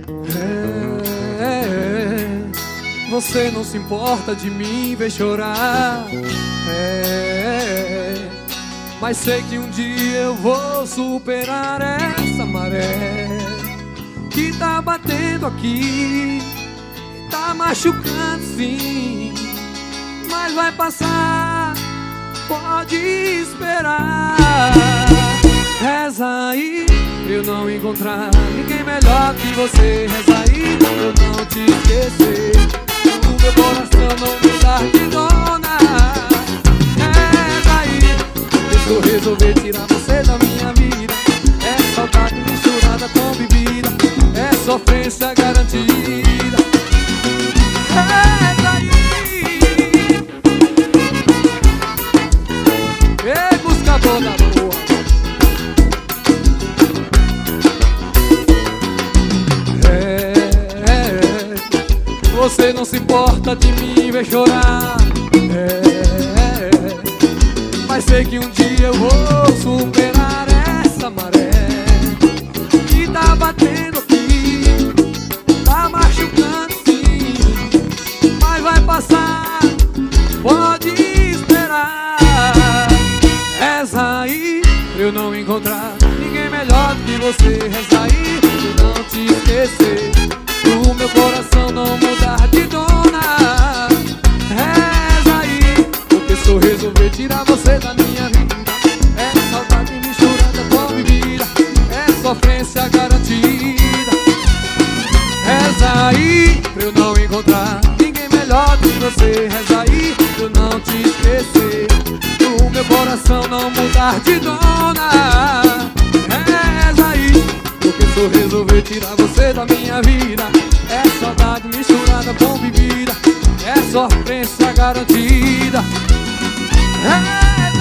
Você não se importa de mim ver chorar. Mas sei que um dia eu vou superar essa maré que tá batendo aqui, tá machucando sim, mas vai passar, pode esperar. Reza aí pra eu não encontrar ninguém melhor que você. Reza aí pra eu não te esquecer, o meu coração não mudar de dona. Reza aí se eu resolver tirar você da minha vida. É saudade misturada com bebida, é sofrência garantida. Reza aí. Ei, buscador da boa. Você não se importa de mim ver chorar. Mas sei que um dia eu vou superar essa maré que tá batendo aqui, tá machucando sim, mas vai passar, pode esperar. Reza aí pra eu não encontrar ninguém melhor que você. Reza aí pra eu não te esquecer, o meu coração não mudar de dona. Reza aí, porque se eu resolver tirar você da minha vida, é saudade misturada com bebida, é sofrência garantida. Reza aí pra eu não encontrar ninguém melhor que você. Reza aí pra eu não te esquecer, o meu coração não mudar de dona. Reza aí, porque se eu resolver tirar você da minha vida, é saudade misturada com bebida, é sofrência garantida.